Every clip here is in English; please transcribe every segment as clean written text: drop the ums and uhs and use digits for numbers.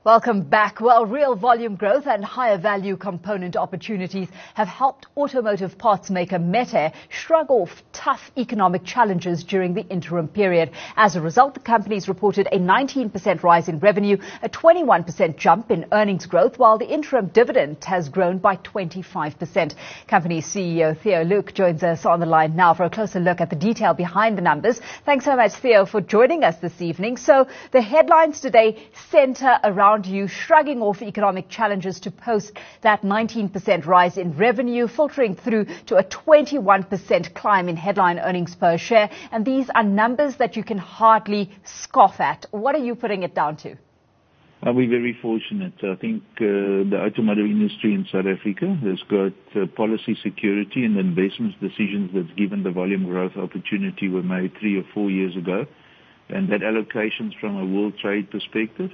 Welcome back. Well, real volume growth and higher value component opportunities have helped automotive parts maker Metair shrug off tough economic challenges during the interim period. As a result, the company's reported a 19% rise in revenue, a 21% jump in earnings growth, while the interim dividend has grown by 25%. Company CEO Theo Luke joins us on the line now for a closer look at the detail behind the numbers. Thanks so much, Theo, for joining us this evening. So the headlines today centre around you shrugging off economic challenges to post that 19% rise in revenue, filtering through to a 21% climb in headline earnings per share. And these are numbers that you can hardly scoff at. What are you putting it down to? We're very fortunate. I think the automotive industry in South Africa has got policy security, and the investment decisions that's given the volume growth opportunity were made 3 or 4 years ago. And that allocations from a world trade perspective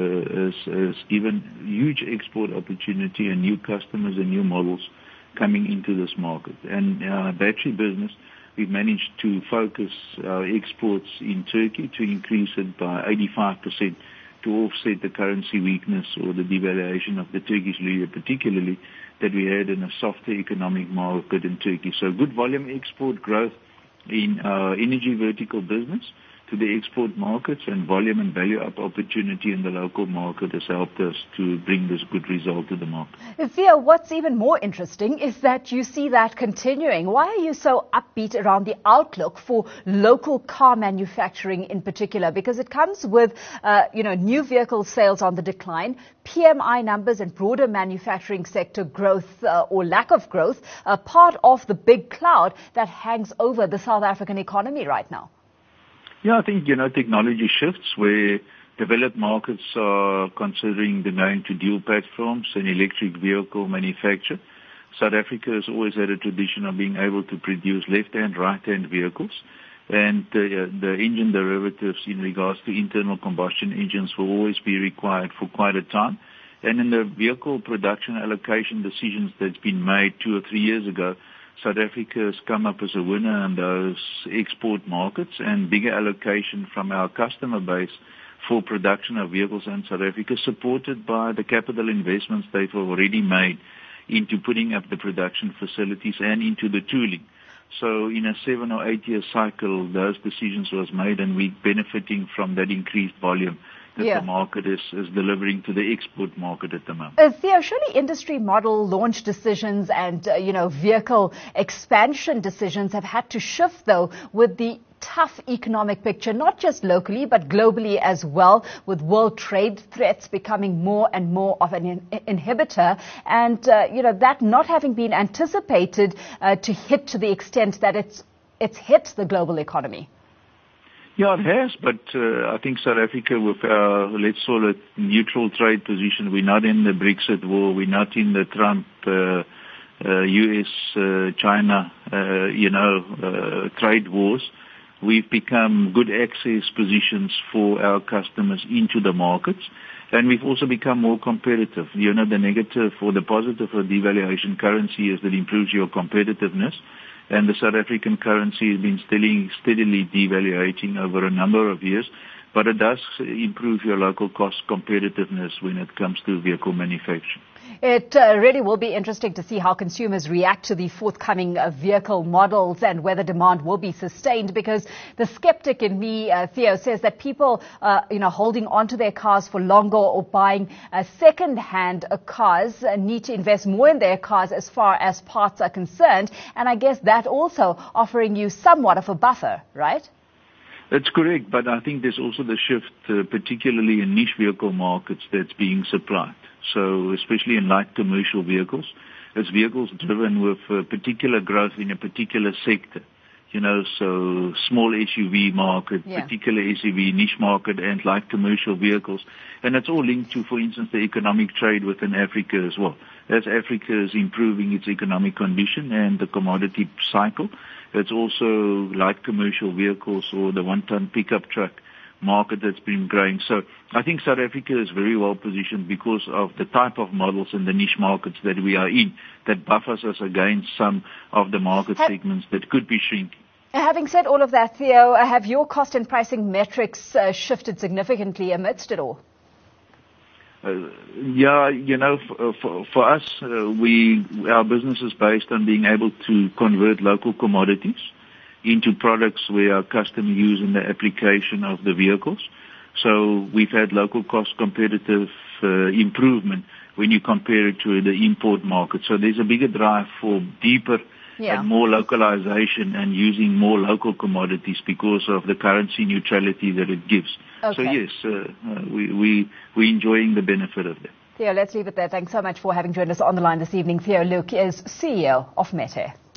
has given huge export opportunity and new customers and new models coming into this market. And our battery business, we've managed to focus our exports in Turkey to increase it by 85% to offset the currency weakness or the devaluation of the Turkish lira, particularly that we had in a softer economic market in Turkey. So good volume export growth in our energy vertical business to the export markets, and volume and value up opportunity in the local market has helped us to bring this good result to the market. Theo, what's even more interesting is that you see that continuing. Why are you so upbeat around the outlook for local car manufacturing in particular? Because it comes with, new vehicle sales on the decline, PMI numbers and broader manufacturing sector growth or lack of growth, part of the big cloud that hangs over the South African economy right now. Yeah, I think, technology shifts where developed markets are considering the going to dual platforms and electric vehicle manufacture. South Africa has always had a tradition of being able to produce left-hand, right-hand vehicles. And the engine derivatives in regards to internal combustion engines will always be required for quite a time. And in the vehicle production allocation decisions that's been made 2 or 3 years ago, South Africa has come up as a winner in those export markets, and bigger allocation from our customer base for production of vehicles in South Africa, supported by the capital investments they've already made into putting up the production facilities and into the tooling. So in a 7 or 8 year cycle, those decisions was made, and we're benefiting from that increased volume that the market is delivering to the export market at the moment. Theo, surely industry model launch decisions and, vehicle expansion decisions have had to shift, though, with the tough economic picture, not just locally, but globally as well, with world trade threats becoming more and more of an inhibitor. And, that not having been anticipated to hit to the extent that it's hit the global economy. Yeah, it has, but I think South Africa, with our, let's call it, neutral trade position, we're not in the Brexit war, we're not in the Trump, US-China, trade wars. We've become good access positions for our customers into the markets, and we've also become more competitive. The negative or the positive of devaluation currency is that it improves your competitiveness. And the South African currency has been steadily devaluating over a number of years, but it does improve your local cost competitiveness when it comes to vehicle manufacturing. It really will be interesting to see how consumers react to the forthcoming vehicle models and whether demand will be sustained, because the skeptic in me, Theo, says that people, holding on to their cars for longer or buying second-hand cars need to invest more in their cars as far as parts are concerned. And I guess that also offering you somewhat of a buffer, right? That's correct, but I think there's also the shift, particularly in niche vehicle markets, that's being supplied. So especially in light commercial vehicles, it's vehicles driven with particular growth in a particular sector. So small SUV market, particular SUV niche market, and light commercial vehicles. And it's all linked to, for instance, the economic trade within Africa as well. As Africa is improving its economic condition and the commodity cycle, it's also light commercial vehicles or the one-ton pickup truck market that's been growing. So I think South Africa is very well positioned because of the type of models and the niche markets that we are in that buffers us against some of the market segments that could be shrinking. Having said all of that, Theo, have your cost and pricing metrics shifted significantly amidst it all? Yeah, for us, our business is based on being able to convert local commodities into products where our customers use in the application of the vehicles. So we've had local cost competitive improvement when you compare it to the import market. So there's a bigger drive for deeper and more localization and using more local commodities because of the currency neutrality that it gives. Okay. So yes, we're enjoying the benefit of that. Theo, let's leave it there. Thanks so much for having joined us on the line this evening. Theo Leeuw is CEO of Metair.